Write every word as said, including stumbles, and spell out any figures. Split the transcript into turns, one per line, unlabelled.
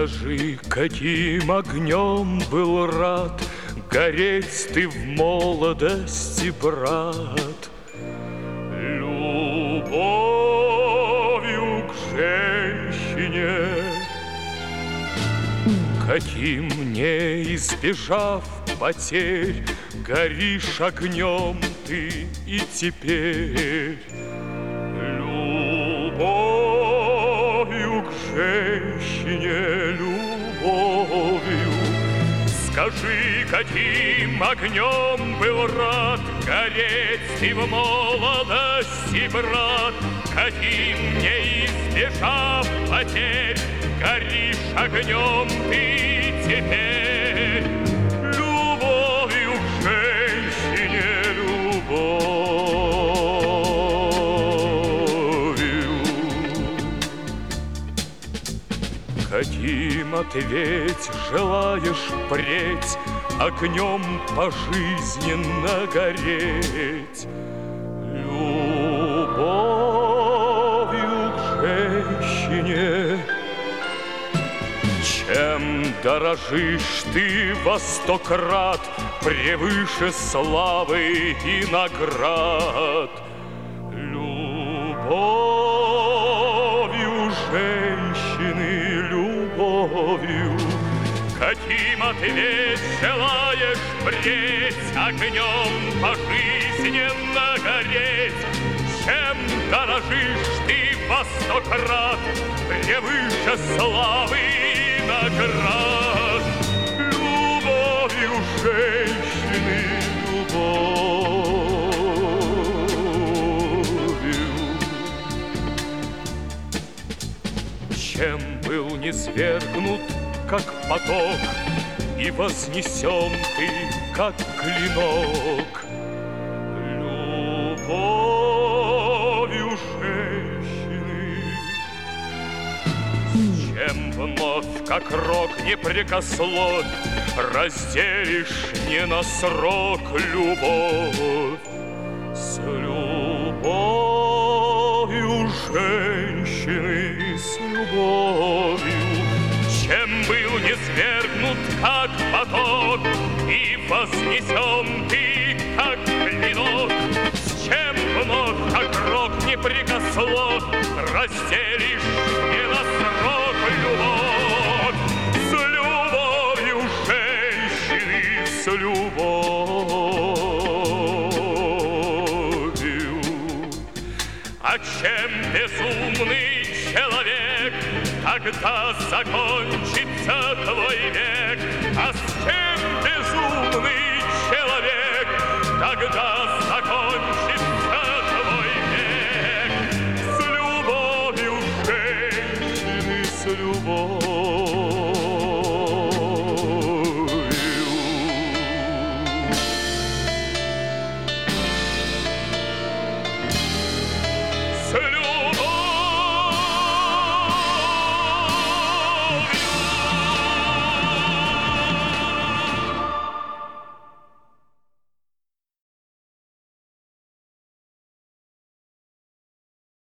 Скажи, каким огнем был рад гореть ты в молодости, брат? Любовью к женщине, каким, не избежав потерь, горишь огнем ты и теперь. Любовью к женщине, любовью. Скажи, каким огнем был рад гореть ты в молодости, брат? Каким, не избежав потерь, горишь огнем ты теперь. Любовью к женщине, любовью. Каким, ответь, желаешь впредь огнем пожизненно гореть? Любовью к женщине. Чем дорожишь ты во сто крат превыше славы и наград? Любовью женщины, любовью. Каким, ответь, желаешь впредь огнем пожизненно гореть? Чем дорожишь ты во сто крат превыше славы и наград? Любовью женщины, любовью. Чем был низвергнут, как поток, и вознесен ты, как клинок? Любовью женщины. Чем вновь, как рок непрекословь, разделишь не на срок любовь? С любовью женщины, с любовью. Чем был низвергнут, как поток, и вознесен ты, как клинок? С чем вновь, как рок непрекословь, разделишь не на срок любовь? С любовью женщины, с любовью. А чем безумный человек, когда закончится твой век?